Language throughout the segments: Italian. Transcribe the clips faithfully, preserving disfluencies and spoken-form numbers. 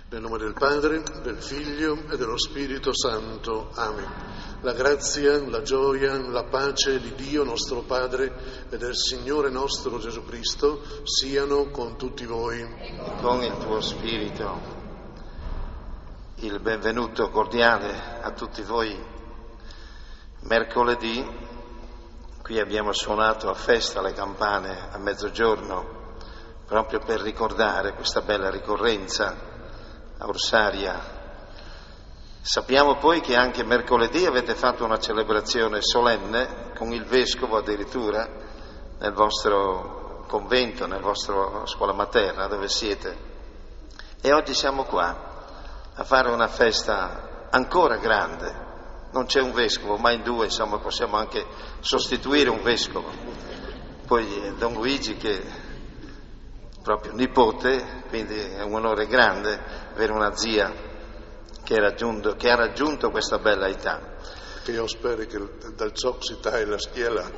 Nel nome del Padre, del Figlio e dello Spirito Santo. Amen. La grazia, la gioia, la pace di Dio nostro Padre e del Signore nostro Gesù Cristo siano con tutti voi. Con il tuo Spirito. Il benvenuto cordiale a tutti voi. Mercoledì qui abbiamo suonato a festa le campane a mezzogiorno, proprio per ricordare questa bella ricorrenza a Orsaria. Sappiamo poi che anche mercoledì avete fatto una celebrazione solenne con il Vescovo addirittura nel vostro convento, nella vostra scuola materna dove siete. E oggi siamo qua a fare una festa ancora grande. Non c'è un vescovo, ma in due insomma possiamo anche sostituire un vescovo. Poi Don Luigi che proprio nipote, quindi è un onore grande avere una zia che, raggiunto, che ha raggiunto questa bella età. Che io spero che dal ciò si taglia la schiena,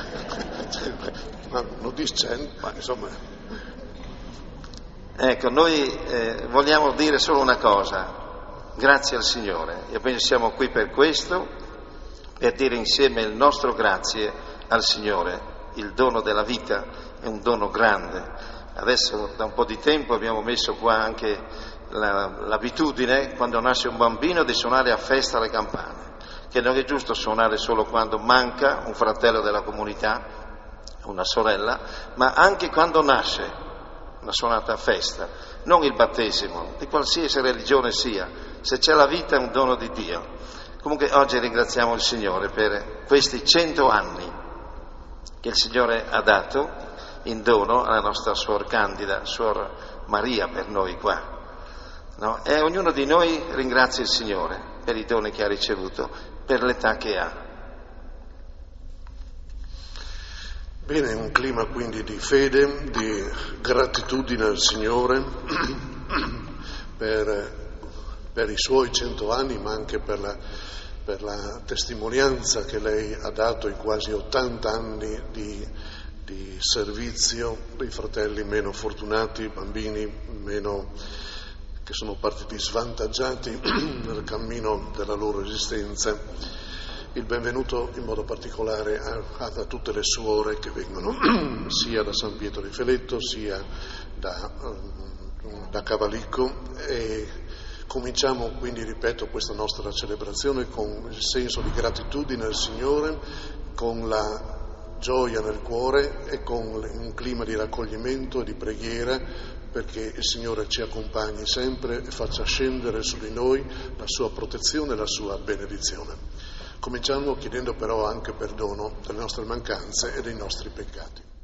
ma non dice, ma insomma. Ecco, noi eh, vogliamo dire solo una cosa, grazie al Signore. Io penso siamo qui per questo, per dire insieme il nostro grazie al Signore. Il dono della vita è un dono grande. Adesso da un po' di tempo abbiamo messo qua anche la, l'abitudine, quando nasce un bambino, di suonare a festa le campane, che non è giusto suonare solo quando manca un fratello della comunità, una sorella, ma anche quando nasce una suonata a festa, non il battesimo, di qualsiasi religione sia, se c'è la vita è un dono di Dio. Comunque oggi ringraziamo il Signore per questi cento anni che il Signore ha dato in dono alla nostra Suor Candida, Suor Maria per noi qua, no? E ognuno di noi ringrazia il Signore per i doni che ha ricevuto, per l'età che ha. Bene, un clima quindi di fede, di gratitudine al Signore per, per i suoi cento anni, ma anche per la, per la testimonianza che lei ha dato in quasi ottanta anni di di servizio dei fratelli meno fortunati, bambini meno, che sono partiti svantaggiati nel cammino della loro esistenza. Il benvenuto in modo particolare a, a tutte le suore che vengono sia da San Pietro di Feletto sia da, da Cavalicco, e cominciamo quindi, ripeto, questa nostra celebrazione con il senso di gratitudine al Signore, con la gioia nel cuore e con un clima di raccoglimento e di preghiera, perché il Signore ci accompagni sempre e faccia scendere su di noi la sua protezione e la sua benedizione. Cominciamo chiedendo però anche perdono delle nostre mancanze e dei nostri peccati.